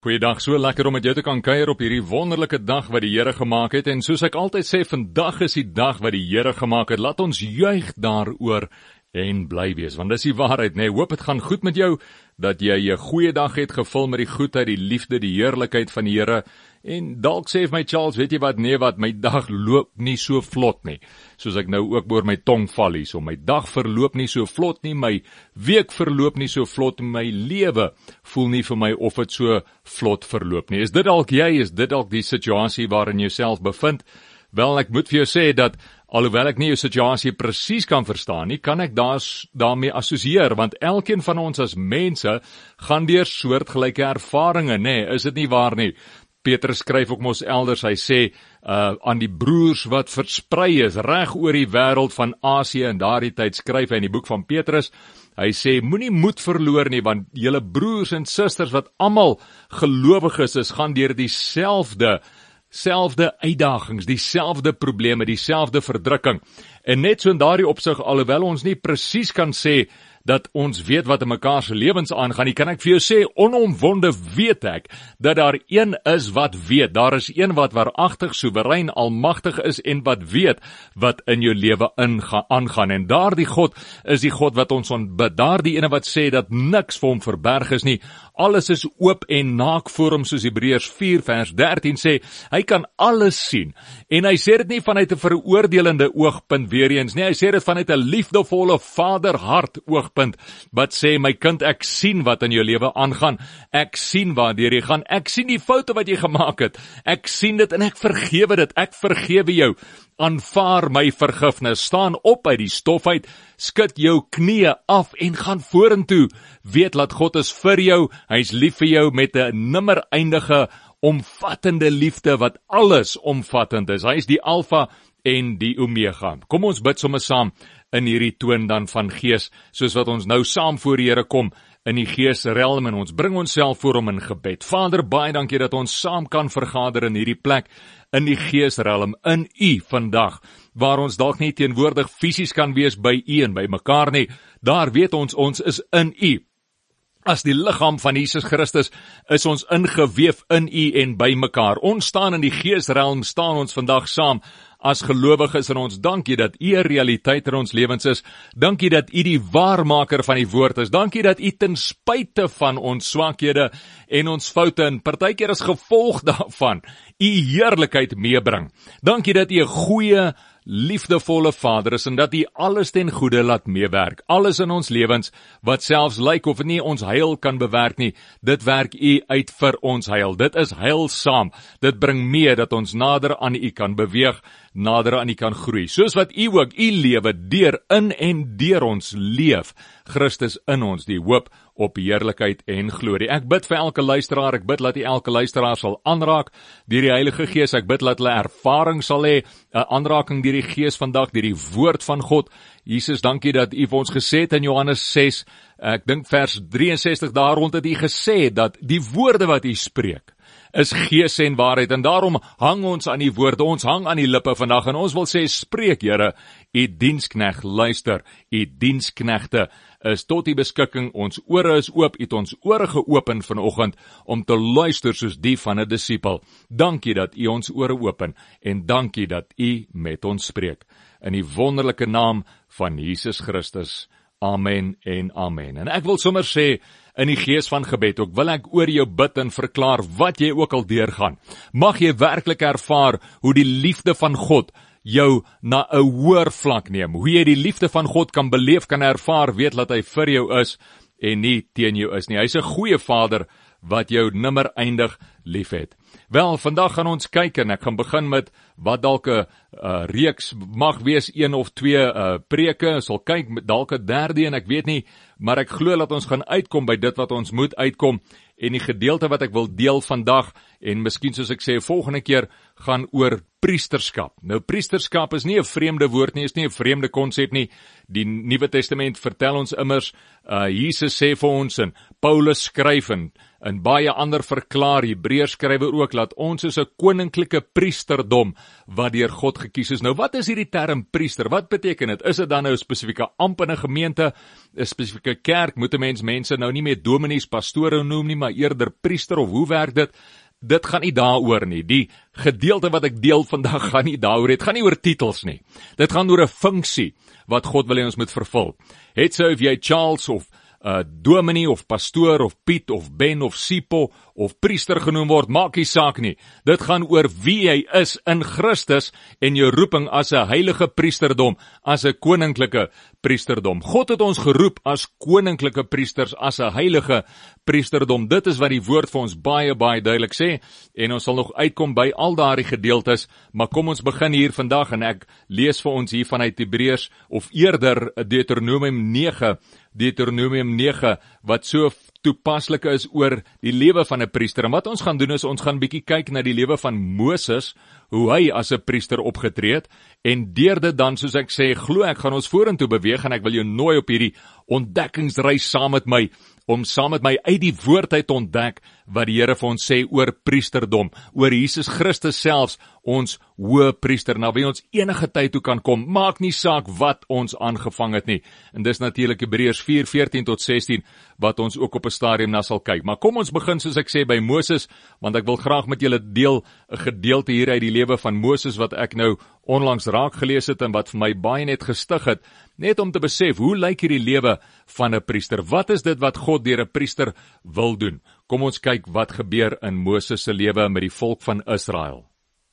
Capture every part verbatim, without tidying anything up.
Goeiedag, so lekker om met jou te kan kuier op hierdie wonderlike dag wat die Here gemaak het. En soos ek altyd sê, vandag is die dag wat die Here gemaak het. Laat ons juig daaroor en bly wees, want dis die waarheid, nee. Hoop het gaan goed met jou, dat jy 'n goeie dag het gevul met die goedheid, die liefde, die heerlikheid van die Here. En dalk sê vir my Charles, weet jy wat, nee wat, my dag loop nie so vlot nie, soos ek nou ook oor my tong val hier, so my dag verloop nie so vlot nie, my week verloop nie so vlot, my lewe voel nie vir my of het so vlot verloop nie. Is dit dalk jy, is dit dalk die situasie waarin jy self bevind? Wel, ek moet vir jou sê dat, alhoewel ek nie jou situasie presies kan verstaan nie, kan ek daas, daarmee assosieer, want elkeen van ons as mense gaan deur soortgelyke ervarings, nee, is dit nie waar nie? Petrus skryf ook mos elders, hy sê, uh, aan die broers wat versprei is, reg oor die wêreld van Asië, in daardie tyd skryf hy in die boek van Petrus, hy sê, moenie moed verloor nie, want julle broers en susters wat almal gelowiges is, gaan deur dieselfde selfde uitdagings, dieselfde probleme, dieselfde verdrukking. En net so in daardie opsig, alhoewel ons nie presies kan sê dat ons weet wat in mekaar se lewens aangaan nie, kan ek vir jou sê, onomwonde weet ek, dat daar een is wat weet, daar is een wat waaragtig, soewerein, almagtig is, en wat weet wat in jou lewe aangaan, en daardie God is die God wat ons ontbid, daardie ene wat sê dat niks vir hom verberg is nie, alles is oop en naak voor hom, soos Hebreërs vier vers dertien sê, hy kan alles sien, en hy sê dit nie vanuit 'n veroordelende oogpunt weer eens, nie, hy sê dit vanuit 'n liefdevolle vaderhart oogpunt, wat sê, my kind, ek sien wat in jou lewe aangaan, ek sien waardeur jy gaan, ek sien die foute wat jy gemaak het, ek sien dit en ek vergewe dit, ek vergewe jou, aanvaar my vergifnis, staan op uit die stof uit, skud jou knieë af en gaan vorentoe, weet dat God is vir jou, hy is lief vir jou met 'n nimmer eindige, omvattende liefde wat alles omvattend is, hy is die Alfa en die Omega. Kom ons bid sommer saam in hierdie toon dan van gees, soos wat ons nou saam voor die Here kom, in die geesrealm, en ons bring onsself voor hom in gebed. Vader, baie dankie dat ons saam kan vergader in hierdie plek, in die geesrealm, in U vandag, waar ons dalk nie teenwoordig fisies kan wees by U en by mekaar nie, daar weet ons, ons is in U. As die liggaam van Jesus Christus is ons ingeweef in U en by mekaar. Ons staan in die geesrealm, staan ons vandag saam as gelowiges, en ons dankie dat U 'n realiteit in ons lewens is. Dankie dat U die waarmaker van die woord is. Dankie dat U ten spyte van ons swakhede en ons foute, en partykeer as gevolg daarvan, U heerlikheid meebring. Dankie dat U 'n goeie, liefdevolle Vader is, en dat U alles ten goeie laat meewerk. Alles in ons lewens, wat selfs lyk of nie ons heil kan bewerk nie, dit werk U uit vir ons heil. Dit is heilsaam. Dit bring mee dat ons nader aan U kan beweeg, nader aan U kan groei. Soos wat U ook U lewe deur in en deur ons leef, Christus in ons, die hoop op heerlikheid en glorie. Ek bid vir elke luisteraar, ek bid dat U elke luisteraar sal aanraak deur die Heilige Gees, ek bid dat hulle ervaring sal hê, 'n aanraking deur die Gees vandag, deur die woord van God. Jesus, dankie dat U vir ons gesê het in Johannes ses, ek dink vers drieënsestig, daar rond het U gesê dat die woorde wat U spreek is gees en waarheid, en daarom hang ons aan die woorde, ons hang aan die lippe vandag, en ons wil sê, spreek Here, U diensknegt luister, U diensknegte is tot U beskikking, ons ore is oop, U het ons ore geopen vanoggend, om te luister soos die van 'n disipel. Dankie dat U ons ore open, en dankie dat U met ons spreek, in die wonderlike naam van Jesus Christus, amen en amen. En ek wil sommer sê, in die gees van gebed ook, wil ek oor jou bid en verklaar wat jy ook al deurgaan. Mag jy werklik ervaar hoe die liefde van God jou na 'n hoër vlak neem, hoe jy die liefde van God kan beleef, kan ervaar, weet dat hy vir jou is en nie teen jou is nie. Hy is 'n goeie Vader wat jou nimmer eindig liefhet. Wel, vandag gaan ons kyk, en ek gaan begin met wat dalk 'n uh, reeks mag wees, een of twee uh, preke, sal kyk, dalk 'n derde, en ek weet nie, maar ek glo dat ons gaan uitkom by dit wat ons moet uitkom, en die gedeelte wat ek wil deel vandag, en miskien soos ek sê, volgende keer gaan oor priesterskap. Nou priesterskap is nie 'n vreemde woord nie, is nie 'n vreemde konsep nie. Die Nuwe Testament vertel ons immers, uh, Jesus sê vir ons en Paulus skryf en, en baie ander verklaar, Hebreërs skrywer ook, laat ons is 'n koninklike priesterdom wat deur God gekies is. Nou wat is hierdie term priester? Wat beteken dit? Is dit dan nou 'n spesifieke amp in 'n gemeente, 'n spesifieke kerk? Moet 'n mens mense nou nie meer dominees, pastore noem nie, maar eerder priester, of hoe werk dit? Dit gaan nie daaroor nie. Die gedeelte wat ek deel vandag gaan nie daaroor. Dit gaan nie oor titels nie. Dit gaan oor 'n funksie wat God wil hê ons moet vervul. Het sou of jy Charles of uh, dominee of pastoor of Piet of Ben of Sipo of priester genoem word, maak nie saak nie. Dit gaan oor wie jy is in Christus en jou roeping as 'n heilige priesterdom, as 'n koninklike priesterdom. God het ons geroep as koninklike priesters, as 'n heilige priesterdom. Dit is wat die woord vir ons baie, baie duidelik sê, en ons sal nog uitkom by al daardie gedeeltes, maar kom ons begin hier vandag, en ek lees vir ons hier vanuit Hebreërs, of eerder Deuteronomium nege, Deuteronomium nege, wat so toepaslik is oor die lewe van 'n priester. En wat ons gaan doen is, ons gaan bietjie kyk na die lewe van Moses, hoe hy as 'n priester opgetree het, en deur dit dan, soos ek sê, glo ek, gaan ons vorentoe beweeg, en ek wil jou nooi op hierdie ontdekkingsreis saam met my, om saam met my uit die woord uit te ontdek wat die Here vir ons sê oor priesterdom, oor Jesus Christus selfs, ons hoë priester, na wie ons enige tyd toe kan kom, maak nie saak wat ons aangevang het nie. En dis natuurlik Hebreërs vier, veertien tot sestien, wat ons ook op 'n stadium na sal kyk. Maar kom ons begin, soos ek sê, by Moses, want ek wil graag met julle deel 'n gedeelte hier uit die lewe van Moses, wat ek nou onlangs raak gelees het, en wat vir my baie net gestig het, net om te besef, hoe lyk hierdie lewe van 'n priester? Wat is dit wat God deur 'n priester wil doen? Kom ons kyk wat gebeur in Moses se lewe met die volk van Israel.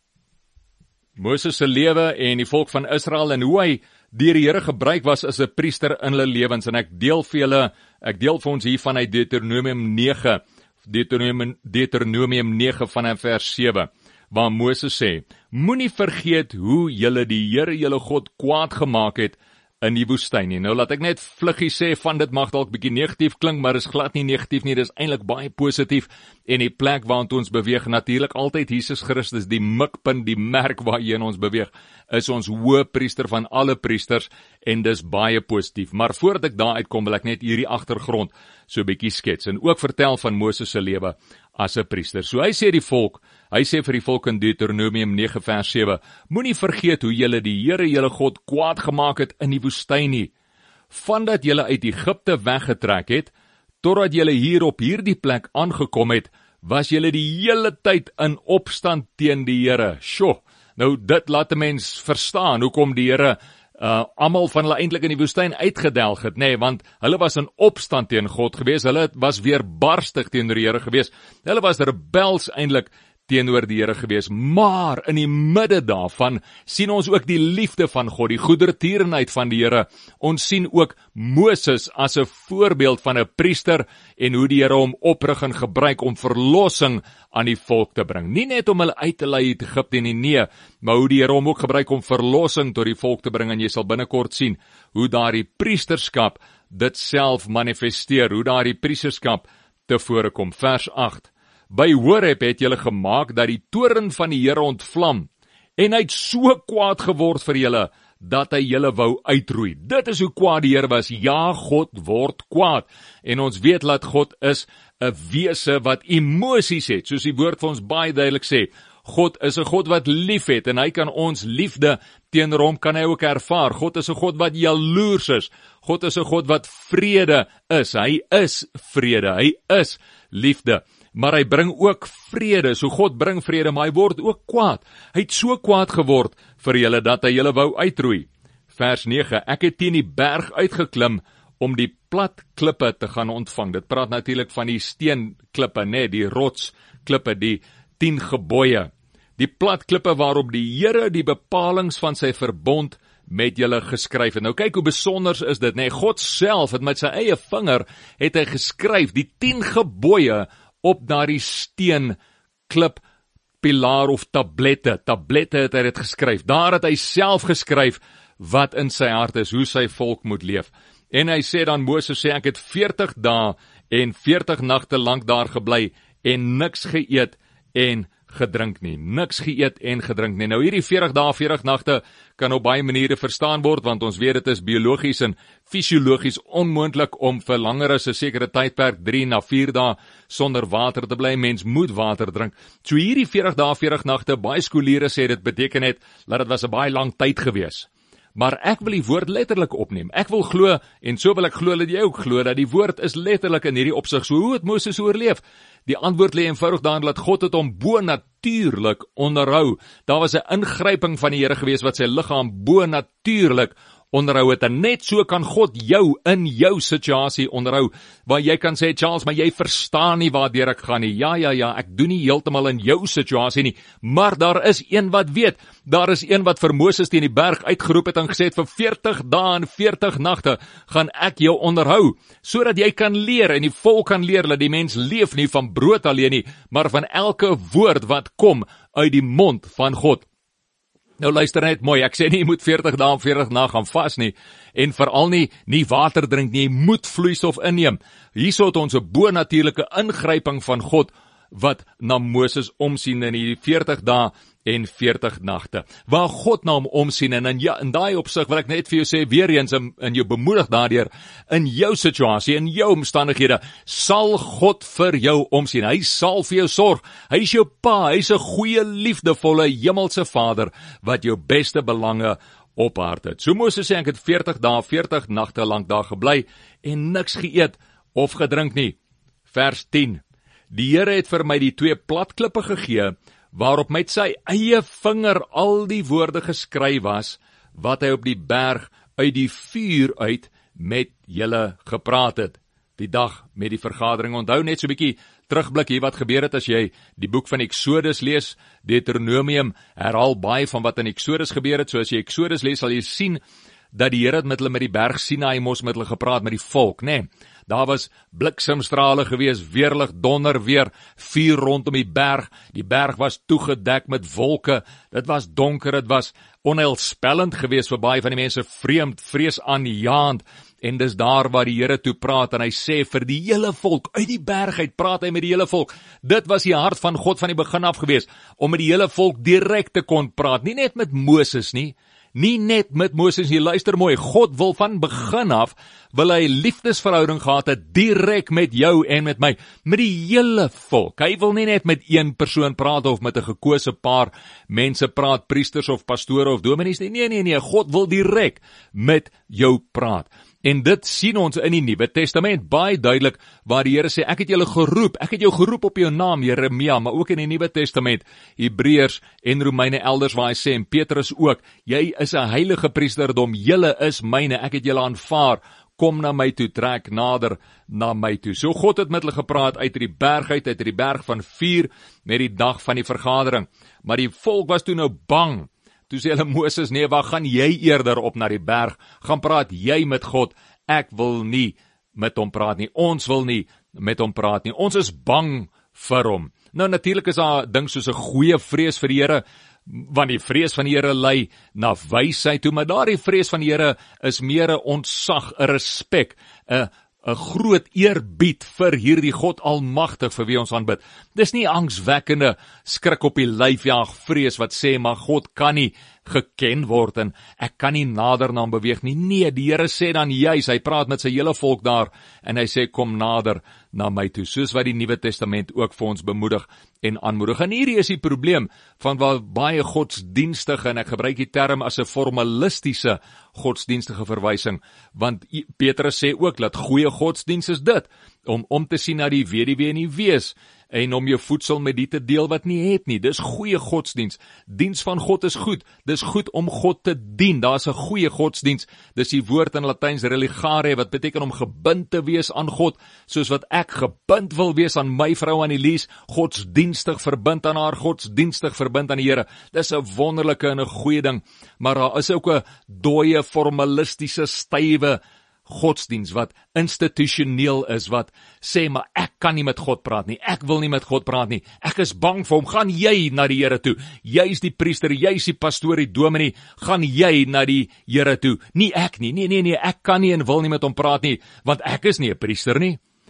Moses se lewe en die volk van Israel, en hoe hy deur die Here gebruik was as 'n priester in hulle lewens, en ek deel vir julle, ek deel vir ons hier vanuit Deuteronomium nege, Deuteronomium, Deuteronomium nege vanaf vers sewe, waar Moses sê, moenie vergeet hoe julle die Here julle God kwaad gemaak het in die woestyn nie. Nou laat ek net vluggie sê, van dit mag dalk bietjie negatief klink, maar is glad nie negatief nie, dis eintlik baie positief, en die plek waartoe ons beweeg, natuurlik altyd Jesus Christus, die mikpunt, die merk waarheen ons beweeg, is ons hoë priester van alle priesters, en dis baie positief. Maar voordat ek daar uitkom, wil ek net hierdie agtergrond so bietjie skets, en ook vertel van Moses se lewe as 'n priester. So hy sê die volk, hy sê vir die volk in Deuteronomium nege vers sewe, moenie vergeet hoe julle die Here julle God kwaad gemaak het in die woestyn nie, vandat julle uit Egipte weggetrek het, totdat julle hier op hierdie plek aangekom het, was julle die hele tyd in opstand teen die Here. Sjoe, nou dit laat 'n mens verstaan, hoekom die Here Uh, almal van hulle eintlik in die woestyn uitgedelg het, nee, want hulle was in opstand teen God gewees, hulle was weerbarstig teenoor die Here gewees, hulle was rebels eintlik teenoor die Here gewees, maar in die midde daarvan sien ons ook die liefde van God, die goedertierenheid van die Here. Ons sien ook Moses as 'n voorbeeld van 'n priester, en hoe die Here hom oprig en gebruik om verlossing aan die volk te bring. Nie net om hulle uit te lei uit Egipte nie, nee, maar hoe die Here hom ook gebruik om verlossing tot die volk te bring, en jy sal binnekort sien hoe daardie priesterskap dit self manifesteer, hoe daardie priesterskap tevore kom. Vers agt, by Horeb het julle gemaak dat die toorn van die Here ontvlam, en hy het so kwaad geword vir julle, dat hy julle wou uitroei. Dit is hoe kwaad die Here was. Ja, God word kwaad, en ons weet dat God is 'n wese wat emosies het, soos die woord vir ons baie duidelik sê. God is 'n God wat lief het, en hy kan ons liefde teenoor hom kan hy ook ervaar. God is 'n God wat jaloers is. God is 'n God wat vrede is. Hy is vrede. Hy is liefde. Maar hy bring ook vrede. So God bring vrede, maar hy word ook kwaad. Hy het so kwaad geword vir julle dat hy julle wou uitroei. Vers nege, ek het teen die berg uitgeklim om die plat klippe te gaan ontvang. Dit praat natuurlik van die steenklippe, nee, die rotsklippe, die tien gebooie. Die plat klippe waarop die Here die bepalings van sy verbond met julle geskryf het. Nou kyk hoe besonders is dit, nee, God self het met sy eie vinger het hy geskryf die tien gebooie op daardie steen klip pilaar of tablette. Tablette het hy dit geskryf. Daar het hy self geskryf wat in sy hart is, hoe sy volk moet leef. En hy sê dan, Moses sê, ek het veertig dae en veertig nagte lank daar gebly en niks geëet en gedrink nie. Niks geëet en gedrink nie. Nou hierdie veertig dae, veertig nagte kan op baie maniere verstaan word, want ons weet dit is biologies en fisiologies onmoontlik om vir langer as 'n sekere tydperk, drie na vier dae, sonder water te bly. Mens moet water drink. So hierdie veertig dae, veertig nagte, baie skooliere sê dit beteken het, dat dit was 'n baie lang tyd gewees. Maar ek wil die woord letterlik opneem. Ek wil glo, en so wil ek glo dat jy ook glo, dat die woord is letterlik in hierdie opsig. So hoe het Moses oorleef? Die antwoord lê eenvoudig daarin dat God het hom bo-natuurlik onderhou. Daar was 'n ingryping van die Here gewees wat sy liggaam bo-natuurlik onderhou het. En net so kan God jou in jou situasie onderhou, waar jy kan sê, Charles, maar jy verstaan nie waardeur ek gaan nie. Ja, ja, ja, ek doen nie heeltemal in jou situasie nie, maar daar is een wat weet. Daar is een wat vir Moses teen die berg uitgeroep het en gesê het, vir veertig dae en veertig nagte gaan ek jou onderhou, sodat jy kan leer en die volk kan leer dat die mens leef nie van brood alleen nie, maar van elke woord wat kom uit die mond van God. Nou luister net mooi, ek sê nie, jy moet veertig dae en veertig nagte gaan vas nie, en veral nie, nie water drink nie, jy moet vloeistof inneem. Hierso het ons 'n bo-natuurlike ingryping van God, wat na Moses omsien in die veertig dae en veertig nagte, waar God na hom omsien, en in, ja, in daai opsig wil ek net vir jou sê, weer eens, in, in jou bemoedig daardeur, in jou situasie, in jou omstandighede, sal God vir jou omsien, hy sal vir jou sorg, hy is jou pa, hy is 'n goeie, liefdevolle, hemelse Vader, wat jou beste belange op hart het. So Moses sê, ek het veertig dae, veertig nagte lank daar gebly, en niks geëet, of gedrink nie. Vers tien, die Here het vir my die twee platklippe gegee, waarop met sy eie vinger al die woorde geskryf was, wat hy op die berg uit die vuur uit met julle gepraat het. Die dag met die vergadering, onthou net so 'n bietjie terugblik hier wat gebeur het as jy die boek van Exodus lees. Deuteronomium herhaal baie van wat in Exodus gebeur het, so as jy Exodus lees, sal jy sien dat die Here het met hulle met die berg Sinaï mos met hulle gepraat, met die volk, né? Nee. Daar was bliksemstrale gewees, weerlig, donder weer, vuur rondom die berg, die berg was toegedek met wolke, dit was donker, dit was onheilspellend gewees vir baie van die mense, vreemd, vreesaanjaend, en dis daar waar die Here toe praat, en hy sê vir die hele volk, uit die berg uit praat hy met die hele volk. Dit was die hart van God van die begin af gewees, om met die hele volk direk te kon praat, nie net met Moses nie, nie net met Moses nie, luister mooi, God wil van begin af, wil hy liefdesverhouding gehad het, direk met jou en met my, met die hele volk. Hy wil nie net met een persoon praat, of met 'n gekose paar mense praat, priesters of pastore of dominees nie, nee, nee, nee, God wil direk met jou praat. En dit sien ons in die Nuwe Testament baie duidelik, waar die Here sê, ek het julle geroep, ek het jou geroep op jou naam, Jeremia, maar ook in die Nuwe Testament, Hebreërs en Romeine elders, waar hy sê, en Petrus ook, jy is 'n heilige priesterdom, julle is myne, ek het julle aanvaar, kom na my toe, trek nader na my toe. So God het met hulle gepraat uit die berg uit, uit die berg van vuur, met die dag van die vergadering. Maar die volk was toe nou bang. Toe sê hulle, Moses, nee, waar gaan jy eerder op na die berg? Gaan praat jy met God? Ek wil nie met hom praat nie. Ons wil nie met hom praat nie. Ons is bang vir hom. Nou natuurlik is daar ding soos 'n goeie vrees vir die Here, want die vrees van die Here lei na wysheid toe, maar daardie vrees van die Here is meer 'n ontzag, 'n respek, 'n 'n groot eerbied vir hierdie God almagtig vir wie ons aanbid. Dis nie angswekkende skrik op die lyf jaag vrees wat sê, maar God kan nie geken word en ek kan nie nader na hom beweeg nie. Nee, die Here sê dan juis, hy praat met sy hele volk daar en hy sê, kom nader na my toe, soos wat die Nuwe Testament ook vir ons bemoedig en aanmoedig. En hierdie is die probleem van waar baie godsdienstige, en ek gebruik die term as 'n formalistiese godsdienstige verwysing, want Petrus sê ook dat goeie godsdiens is dit, om om te sien na die weduwee en die wees, en om jou voedsel met die te deel wat nie het nie. Dis goeie godsdiens. Diens van God is goed. Dis goed om God te dien. Daar's 'n goeie godsdiens. Dis die woord in Latyns religare, wat beteken om gebind te wees aan God, soos wat ek gebind wil wees aan my vrou Annelies, godsdienstig verbind aan haar, godsdienstig verbind aan die Here. Dis 'n wonderlike en 'n goeie ding, maar daar is ook 'n dooie, formalistiese, stywe godsdiens wat institusioneel is, wat sê, maar ek kan nie met God praat nie, ek wil nie met God praat nie, ek is bang vir hom, gaan jy na die Here toe, jy is die priester, jy is die pastoor, die dominee, gaan jy na die Here toe, nie ek nie, nee, nee, nee, ek kan nie en wil nie met hom praat nie, want ek is nie 'n priester nie,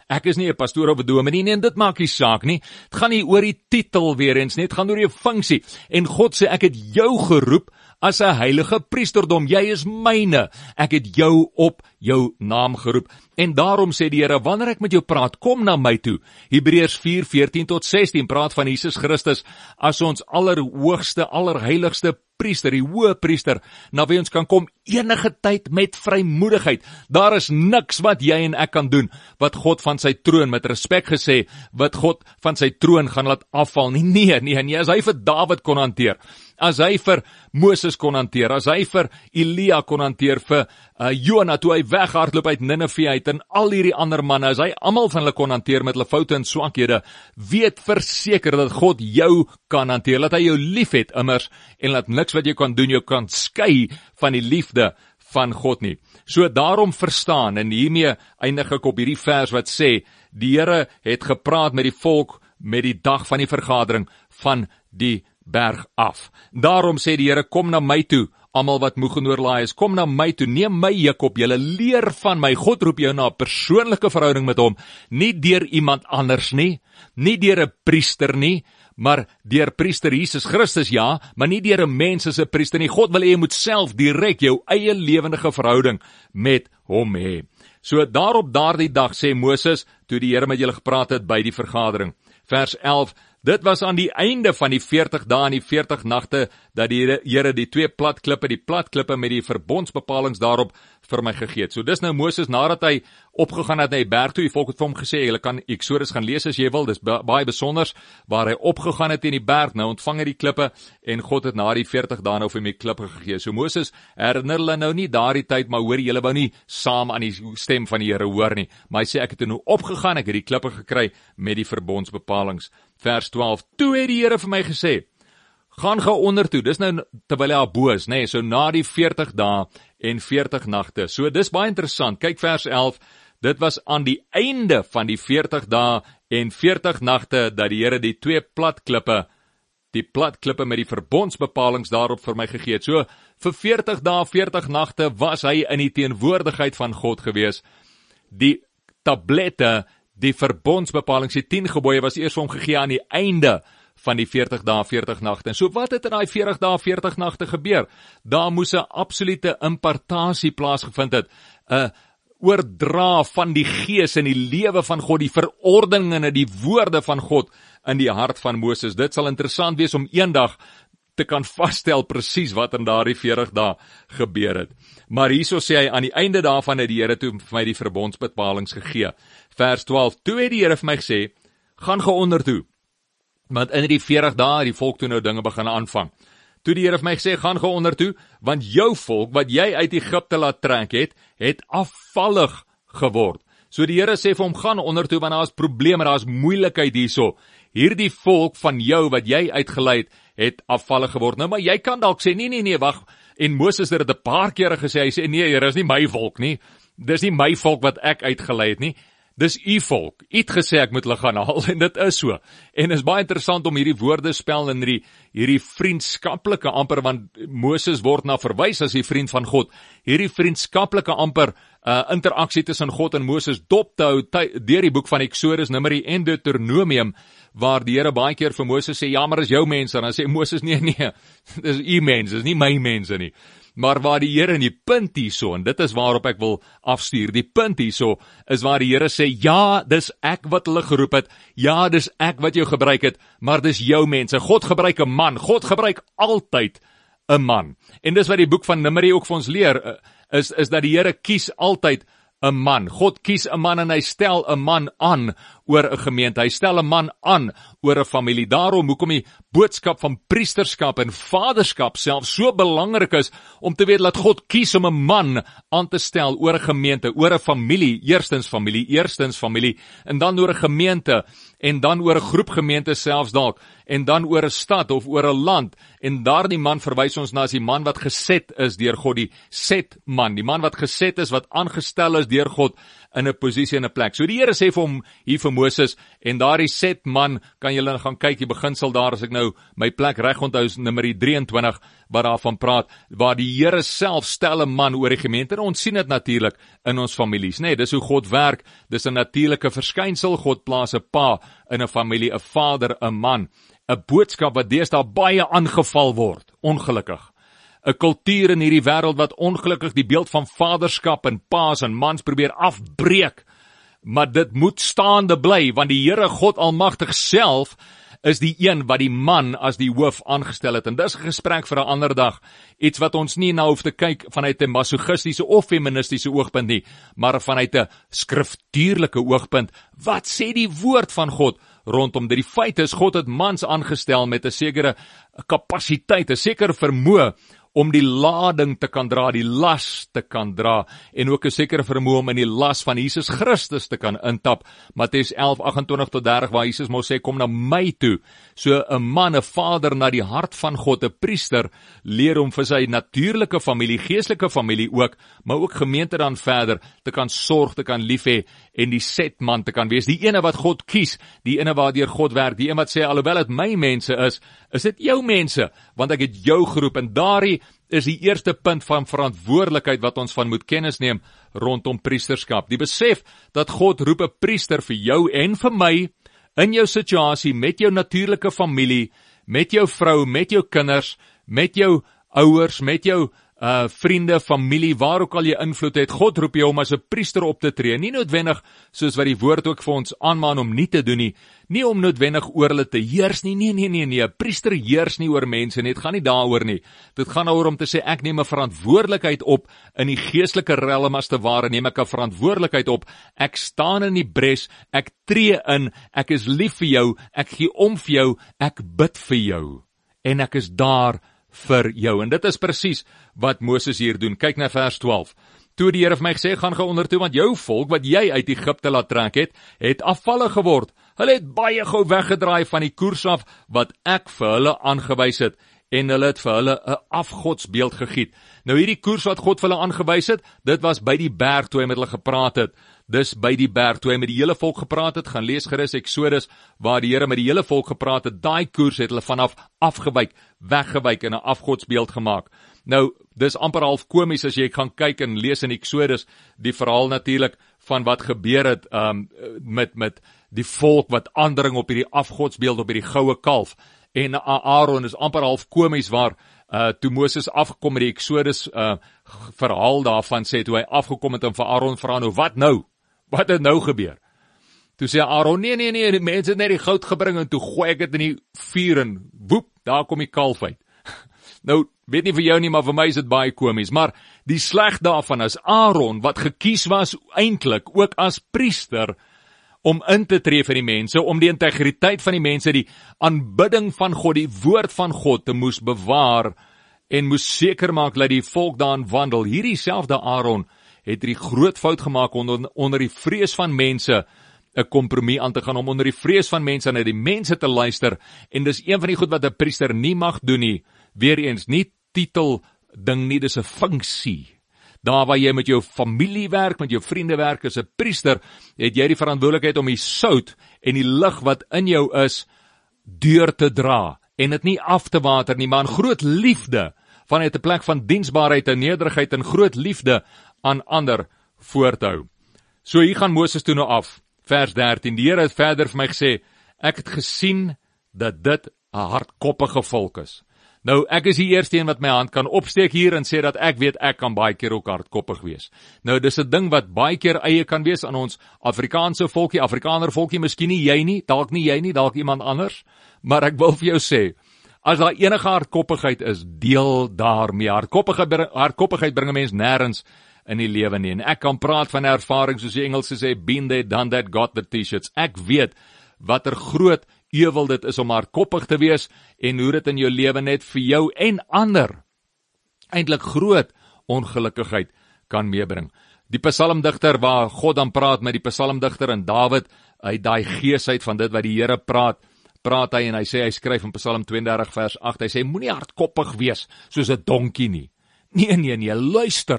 ek is nie 'n pastoor of 'n dominee nie, en dit maak nie saak nie. Dit gaan nie oor die titel weer eens nie, dit gaan oor jou funksie. En God sê, ek het jou geroep as 'n heilige priesterdom, jy is myne, ek het jou op jou naam geroep. En daarom sê die Here, wanneer ek met jou praat, kom na my toe. Hebreërs vier, veertien tot sestien praat van Jesus Christus as ons allerhoogste, allerheiligste priester, die hoë priester, na wie ons kan kom enige tyd met vrymoedigheid. Daar is niks wat jy en ek kan doen, wat God van sy troon, met respek gesê, wat God van sy troon gaan laat afval nie. Nee, nee, nee, as hy vir Dawid kon hanteer, as hy vir Moses kon hanteer, as hy vir Elia kon hanteer, vir uh, Jona, toe hy weghardloop uit Nineve uit, en al hierdie ander manne, as hy almal van hulle kon hanteer met hulle foute en swakhede, weet verseker dat God jou kan hanteer, dat hy jou lief het immers, en dat niks wat jy kan doen, jou kan skei van die liefde van God nie. So daarom verstaan, en hiermee eindig ek op hierdie vers wat sê, die Here het gepraat met die volk, met die dag van die vergadering, van die berg af. Daarom sê die Here, kom na my toe, almal wat moeg en oorlaai is, kom na my toe, neem my juk op, julle leer van my. God roep jou na 'n persoonlike verhouding met hom, nie deur iemand anders nie, nie deur 'n priester nie, maar deur priester Jesus Christus, ja, maar nie deur 'n mens as 'n priester nie. God wil hê jy moet self direk jou eie lewendige verhouding met hom hê. So daarop daardie dag sê Moses, toe die Here met julle gepraat het by die vergadering, vers elf, dit was aan die einde van die veertig dae en die veertig nagte, dat die Here die twee platklippe, die platklippe met die verbondsbepalings daarop vir my gegee het. So dis nou Moses, nadat hy opgegaan het na die berg toe, die volk het vir hom gesê, jy kan Eksodus gaan lees as jy wil, dis baie besonders, waar hy opgegaan het in die berg, nou ontvang hy die klippe, en God het na die veertig dae nou vir my klippe gegee. So Moses herinner hulle nou nie daardie tyd, maar hoor, julle wou nie saam aan die stem van die Here hoor nie, maar hy sê, ek het nou opgegaan, ek het die klippe gekry met die verbondsbepalings. Vers twaalf, toe het die Here vir my gesê, gaan gou onder toe, dis nou terwyl hy al bo is, nee, so na die veertig dae en veertig nagte. So dis baie interessant, kyk vers elf, dit was aan die einde van die veertig dae en veertig nagte, dat die Here die twee platklippe, die platklippe met die verbondsbepalings daarop vir my gegee het. So vir veertig dae, veertig nagte was hy in die teenwoordigheid van God gewees. Die tablette, die verbondsbepalings, die tien gebooie was eers vir hom gegee aan die einde van die veertig dae, veertig nagte. En so wat het in daai veertig dae, veertig nagte gebeur? Daar moes 'n absolute impartasie plaasgevind het, 'n oordra van die gees in die lewe van God, die verordeninge en die woorde van God in die hart van Moses. Dit sal interessant wees om eendag te kan vasstel presies wat in daardie veertig dae gebeur het. Maar hierso sê hy, aan die einde daarvan het die Here toe vir my die verbondsbepalings gegee. Vers twaalf, toe het die Here vir my gesê, gaan gou onder toe, want in die veertig dae het die volk toe nou dinge begin aanvang. Toe die Here vir my gesê, gaan gou onder toe, want jou volk, wat jy uit Egipte laat trek het, het afvallig geword. So die Here sê vir hom, gaan onder toe, want daar is probleme, daar is moeilikheid hierso. Hierdie volk van jou, wat jy uitgelei het, het afvallig geword. Nou, maar jy kan dalk sê, nee, nee, nee, wag, en Moses het dit 'n paar kere gesê, hy sê, nee, Here, is nie my volk nie, dis nie my volk wat ek uitgelei het nie, dis u volk, u het gesê ek moet hulle gaan haal, en dit is so. En is baie interessant om hierdie woordespel en hierdie, hierdie vriendskaplike amper, want Moses word na verwys as die vriend van God, hierdie vriendskaplike amper uh, interaksie tussen God en Moses dop te hou, deur die boek van Eksodus, Numeri en Deuteronomium, waar die Here baie keer vir Moses sê, ja, maar is jou mense, en dan sê Moses, nee, nee, dis u mense, dis nie my mense nie. Maar waar die Here in die punt hierso, en dit is waarop ek wil afstuur, die punt hierso, is waar die Here sê, ja, dis ek wat hulle geroep het, ja, dis ek wat jou gebruik het, maar dis jou mense. God gebruik 'n man, God gebruik altyd 'n man. En dis wat die boek van Numeri ook vir ons leer, is, is dat die Here kies altyd 'n man. God kies 'n man en hy stel 'n man aan oor 'n gemeente. Hy stel 'n man aan oor 'n familie. Daarom hoekom die boodskap van priesterskap en vaderskap self so belangrik is om te weet dat God kies om 'n man aan te stel oor 'n gemeente, oor 'n familie, eerstens familie, eerstens familie, en dan oor 'n gemeente, en dan oor 'n groep gemeente selfs dalk, en dan oor 'n stad of oor 'n land. En daardie man verwys ons na as die man wat geset is deur God, die set man, die man wat geset is, wat aangestel is deur God in 'n posisie en 'n plek. So die Here sê vir hom hier vir Moses, en daardie Set man, kan julle gaan kyk, die beginsel daar, as ek nou my plek reg onthou, is Numeri drieëntwintig, wat daarvan praat, waar die Here self stel 'n man oor die gemeente, en ons sien dit natuurlik in ons families, nee, dis hoe God werk, dis 'n natuurlike verskynsel, God plaas 'n pa in 'n familie, 'n vader, 'n man, 'n boodskap wat deesdae baie aangeval word, ongelukkig. 'n Kultuur in hierdie wêreld wat ongelukkig die beeld van vaderskap en paas en mans probeer afbreek, maar dit moet staande bly, want die Here God Almagtig self is die een wat die man as die hoof aangestel het, en dis 'n gesprek vir 'n ander dag, iets wat ons nie nou hoef te kyk vanuit 'n masochistiese of feministiese oogpunt nie, maar vanuit 'n skriftuurlike oogpunt. Wat sê die woord van God rondom dit? Die feit is, God het mans aangestel met 'n sekere kapasiteit, 'n sekere vermoë om die lading te kan dra, die las te kan dra, en ook 'n sekere vermoë om in die las van Jesus Christus te kan intap. Matteus elf agt twee tot dertig, waar Jesus mos sê, kom na my toe. So 'n man, 'n vader na die hart van God, 'n priester, leer om vir sy natuurlike familie, geestelike familie ook, maar ook gemeente dan verder, te kan sorg, te kan lief hê, en die setman te kan wees, die ene wat God kies, die ene waardeur God werk, die een wat sê, alhoewel dit my mense is, is dit jou mense, want ek het jou geroep, en daarin is die eerste punt van verantwoordelikheid wat ons van moet kennis neem rondom priesterskap. Die besef dat God roep 'n priester vir jou en vir my, in jou situasie, met jou natuurlike familie, met jou vrou, met jou kinders, met jou ouers, met jou uh, vriende, familie, waar ook al jy invloed het. God roep jou om as 'n priester op te tree, nie noodwendig soos wat die woord ook vir ons aanmaan om nie te doen nie, nie om noodwendig oor hulle te heers nie, nee, nee, nee, nee, 'n priester heers nie oor mense nie, dit gaan nie daaroor nie, dit gaan oor om te sê, ek neem 'n verantwoordelikheid op, in die geestelike realm as te ware, neem ek 'n verantwoordelikheid op, ek staan in die bres, ek tree in, ek is lief vir jou, ek gee om vir jou, ek bid vir jou, en ek is daar vir jou, en dit is presies wat Moses hier doen. Kyk na vers twaalf. Toe die Here vir my gesê, gaan ge ondertoe, want jou volk wat jy uit Egipte laat trek het, het afvallig geword. Hulle het baie gou weggedraai van die koers af wat ek vir hulle aangewys het, en hulle het vir hulle 'n afgodsbeeld gegiet. Nou hierdie koers wat God vir hulle aangewys het, dit was by die berg toe hy met hulle gepraat het. Dis by die berg toe hy met die hele volk gepraat het, gaan lees gerus Eksodus, waar die Here met die hele volk gepraat het, daai koers het hulle vanaf afgewyk, weggewyk en 'n afgodsbeeld gemaak. Nou, dis amper half komies as jy gaan kyk en lees in Eksodus, die verhaal natuurlik van wat gebeur het um, met, met die volk wat aandring op hierdie afgodsbeeld, op hierdie goue kalf, en Aaron is amper half komies waar uh, toe Moses afgekom met die Eksodus uh, verhaal daarvan sê, toe hy afgekom het en vir Aaron vra, nou wat nou? Wat het nou gebeur? Toe sê Aaron, nee, nee, nee, die mense het net die goud gebring en toe gooi ek dit in die vuur en woep, daar kom die kalf uit. Nou, weet nie vir jou nie, maar vir my is dit baie komies, maar die sleg daarvan is Aaron, wat gekies was eintlik ook as priester, om in te tree vir die mense, om die integriteit van die mense, die aanbidding van God, die woord van God te moes bewaar, en moes seker maak dat die volk daarin wandel. Hierdie selfde Aaron het die groot fout gemaak onder, onder die vrees van mense, 'n kompromie aan te gaan, om onder die vrees van mense na die mense te luister, en dis een van die goed wat 'n priester nie mag doen nie, weer eens, nie titel ding nie, dis 'n funksie. Daar waar jy met jou familie werk, met jou vriende werk, as 'n priester, het jy die verantwoordelikheid om die sout en die lig wat in jou is, deur te dra, en dit nie af te water nie, maar in groot liefde, vanuit 'n plek van diensbaarheid en nederigheid, en groot liefde aan ander voort hou. So hier gaan Moses toe nou af, vers dertien, die Here het verder vir my gesê, ek het gesien dat dit 'n hardkoppige volk is. Nou, ek is die eerste een wat my hand kan opsteek hier en sê dat ek weet ek kan baie keer ook hardkoppig wees. Nou, dis 'n ding wat baie keer eie kan wees aan ons Afrikaanse volkie, Afrikaner volkie, miskien nie jy nie, dalk nie jy nie, dalk iemand anders, maar ek wil vir jou sê, as daar enige hardkoppigheid is, deel daarmee. Hardkoppigheid, hardkoppigheid bring 'n mens nêrens in die lewe nie. En ek kan praat van ervaring, soos die Engelse sê, been there, done that, got the t-shirts. Ek weet watter groot ewel dit is om hardkoppig te wees, en hoe dit in jou lewe net vir jou en ander eintlik groot ongelukkigheid kan meebring. Die psalmdigter, waar God dan praat met die psalmdigter en Dawid, uit daai gees uit van dit wat die Here praat, praat hy en hy sê, hy skryf in Psalm twee en dertig vers agt, hy sê, moenie hardkoppig wees soos 'n donkie nie. Nee, nee, nee, luister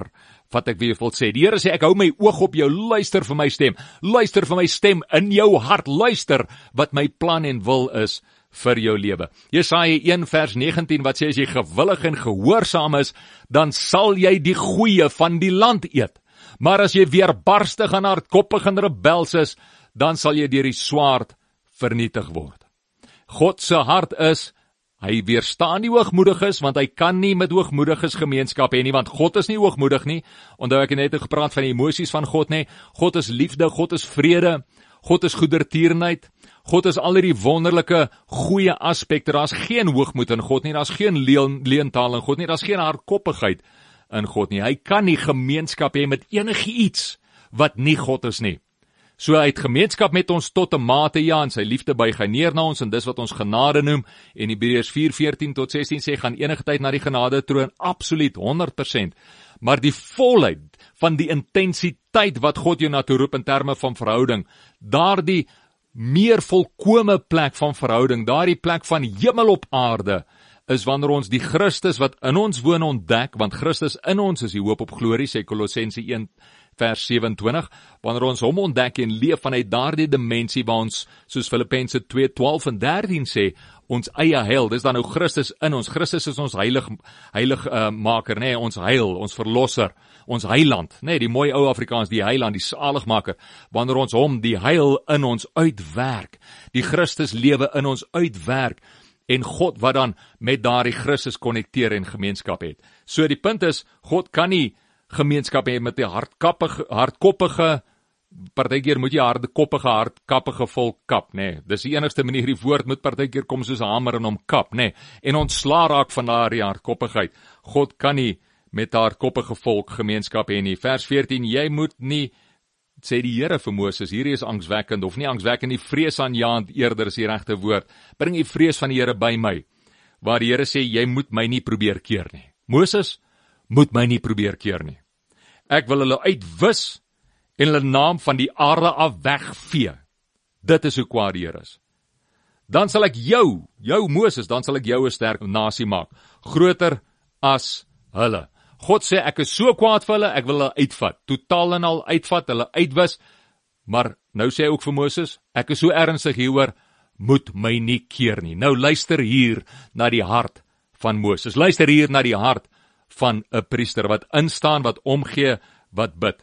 wat ek weer wil sê. Die Here sê, ek hou my oog op jou, luister vir my stem, luister vir my stem in jou hart, luister wat my plan en wil is vir jou lewe. Jesaja een vers negentien wat sê, as jy gewillig en gehoorsaam is, dan sal jy die goeie van die land eet. Maar as jy weerbarstig en hardkoppig en rebels is, dan sal jy deur die swaard vernietig word. God se hart is, hy weerstaan die hoogmoediges, want hy kan nie met hoogmoediges gemeenskap hê nie, want God is nie hoogmoedig nie. Onthou ek het net gepraat van die emosies van God nie. God is liefde, God is vrede, God is goedertierenheid, God is al die wonderlike goeie aspekte. Daar's geen hoogmoed in God nie, daar's geen leen, leentaal in God nie, daar's geen hardkoppigheid in God nie. Hy kan nie gemeenskap hê met enige iets wat nie God is nie. So hy het gemeenskap met ons tot 'n mate, ja, en sy liefde buig hy neer na ons, en dis wat ons genade noem, en Hebreërs vier veertien tot sestien sê, gaan enige tyd na die genade troon, absoluut, honderd persent, maar die volheid van die intensiteit wat God jou na toe roep in terme van verhouding, daardie meer volkome plek van verhouding, daardie plek van hemel op aarde, is wanneer ons die Christus wat in ons woon ontdek, want Christus in ons is die hoop op glorie, sê Kolossense een vers sewe en twintig, wanneer ons hom ontdek en leef vanuit daardie dimensie waar ons, soos Filippense twee twaalf en dertien sê, ons eie heil, dis dan nou Christus in ons. Christus is ons heilig, heilig uh, maker, nee, ons heil, ons verlosser, ons heiland, nee, die mooi ou Afrikaans, die heiland, die saligmaker, wanneer ons hom, die heil in ons uitwerk, die Christus lewe in ons uitwerk, en God wat dan met daardie Christus konnekteer en gemeenskap het. So die punt is, God kan nie gemeenskap hê met die hardkoppige, hardkoppige, partykeer moet jy hardkoppige, hardkappige volk kap, nee. Dis die enigste manier, die woord moet partykeer kom soos 'n hamer en hom kap, nee. En ontsla raak van daardie hardkoppigheid. God kan nie met hardkoppige volk gemeenskap hê nie. Vers veertien, jy moet nie, sê die Here vir Moses, hierdie is angswekkend, of nie angswekkend, die vrees aanjaend eerder is die regte woord. Bring die vrees van die Here by my, waar die Here sê, jy moet my nie probeer keer nie. Moses, moet my nie probeer keer nie. Ek wil hulle uitwis en hulle naam van die aarde af wegvee. Dit is hoe kwaad die Here is. Dan sal ek jou, jou Moses, dan sal ek jou 'n sterk nasie maak, groter as hulle. God sê, ek is so kwaad vir hulle, ek wil hulle uitvat, totaal en al uitvat, hulle uitwis, maar nou sê hy ook vir Moses, ek is so ernstig hieroor, moet my nie keer nie. Nou luister hier na die hart van Moses, luister hier na die hart van 'n priester, wat instaan, wat omgee, wat bid.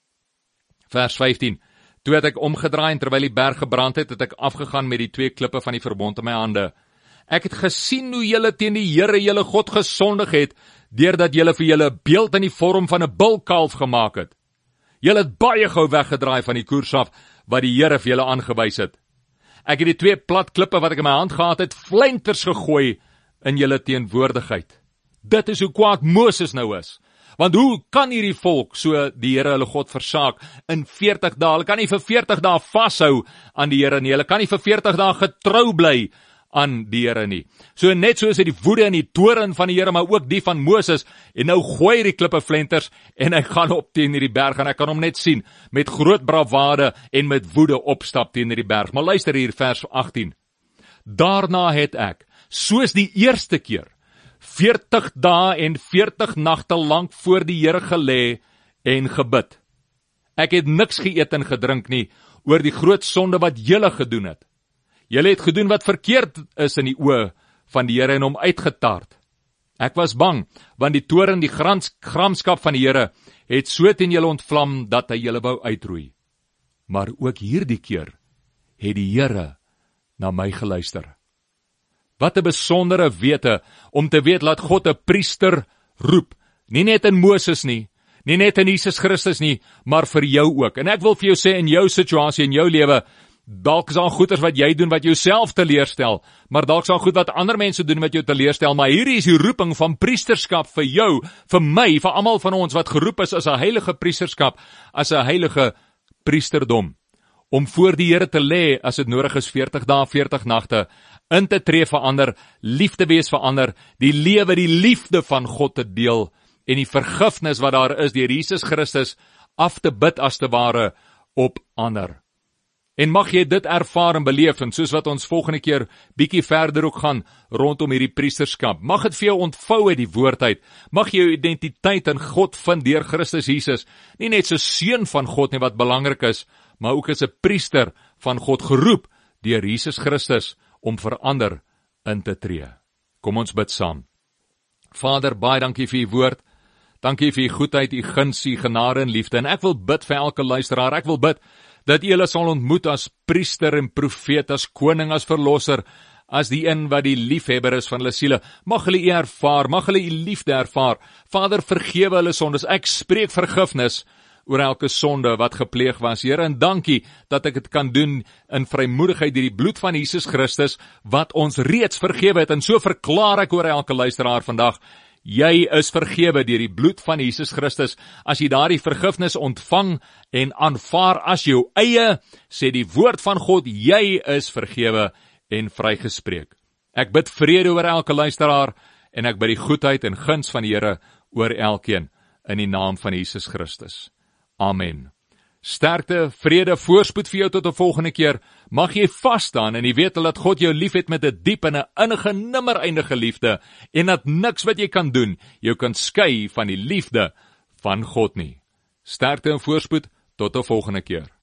Vers vyftien, toe het ek omgedraai en terwyl die berg gebrand het, het ek afgegaan met die twee klippe van die verbond in my hande. Ek het gesien hoe julle teen die Here, julle God, gesondig het, deurdat julle vir julle 'n beeld in die vorm van 'n bulkalf gemaak het. Julle het baie gou weggedraai van die koers af, wat die Here vir julle aangewys het. Ek het die twee plat klippe wat ek in my hand gehad het, flenters gegooi in julle teenwoordigheid. Dit is hoe kwaad Moses nou is. Want hoe kan hierdie volk so die Here hulle God versaak in veertig dae? Hulle kan nie vir veertig dae vashou aan die Here nie. Hulle kan nie vir veertig dae getrou bly aan die Here nie. So net so is dit die woede en die toorn van die Here, maar ook die van Moses. En nou gooi hy die klippe flenters en hy gaan op teen hierdie berg en ek kan hom net sien met groot bravade en met woede opstap teen hierdie berg. Maar luister hier vers agtien. Daarna het ek, soos die eerste keer, veertig dae en veertig nagte lank voor die Here gelê en gebid. Ek het niks geëet en gedrink nie oor die groot sonde wat julle gedoen het. Julle het gedoen wat verkeerd is in die oë van die Here en hom uitgetaard. Ek was bang, want die toorn, die grans, gramskap van die Here het so teen julle ontvlam dat hy julle wou uitroei. Maar ook hierdie keer het die Here na my geluister. Wat 'n besondere wete om te weet dat God 'n priester roep, nie net in Moses nie, nie net in Jesus Christus nie, maar vir jou ook. En ek wil vir jou sê, in jou situasie, in jou lewe, dalk is daar goeders wat jy doen wat jouself teleurstel, maar dalk is daar goed wat ander mense doen wat jou teleurstel, maar hierdie is die roeping van priesterskap vir jou, vir my, vir almal van ons wat geroep is as 'n heilige priesterskap, as 'n heilige priesterdom, om voor die Here te lê as dit nodig is, veertig dae, veertig nagte, in te tree vir ander, lief te wees vir ander, die lewe, die liefde van God te deel, en die vergifnis wat daar is deur Jesus Christus af te bid as te ware op ander. En mag jy dit ervaar en beleef, en soos wat ons volgende keer bietjie verder ook gaan rondom hierdie priesterskap, mag dit vir jou ontvou uit die woord uit, mag jy jou identiteit in God vind deur Christus Jesus, nie net so seun van God nie wat belangrik is, maar ook as 'n priester van God geroep deur Jesus Christus om verander in te tree. Kom ons bid saam. Vader, baie dankie vir u woord. Dankie vir u goedheid, u guns, u genade en liefde. En ek wil bid vir elke luisteraar. Ek wil bid dat u hulle sal ontmoet as priester en profeet, as koning, as verlosser, as die een wat die liefhebber is van hulle siele. Mag hulle u ervaar, mag hulle u liefde ervaar. Vader, vergewe hulle sondes. Ek spreek vergifnis oor elke sonde wat gepleeg was. Here, en dankie dat ek dit kan doen in vrymoedigheid deur die bloed van Jesus Christus, wat ons reeds vergewe het. En so verklaar ek oor elke luisteraar vandag, jy is vergewe deur die bloed van Jesus Christus. As jy daardie vergifnis ontvang en aanvaar as jou eie, sê die woord van God, jy is vergewe en vrygespreek. Ek bid vrede oor elke luisteraar, en ek bid die goedheid en guns van die Here oor elkeen, in die naam van Jesus Christus. Amen. Sterkte, vrede, voorspoed vir jou tot 'n volgende keer. Mag jy vas staan en jy weet dat God jou liefhet met 'n diep en 'n innige nimmer eindige liefde, en dat niks wat jy kan doen jou kan skei van die liefde van God nie. Sterkte en voorspoed tot 'n volgende keer.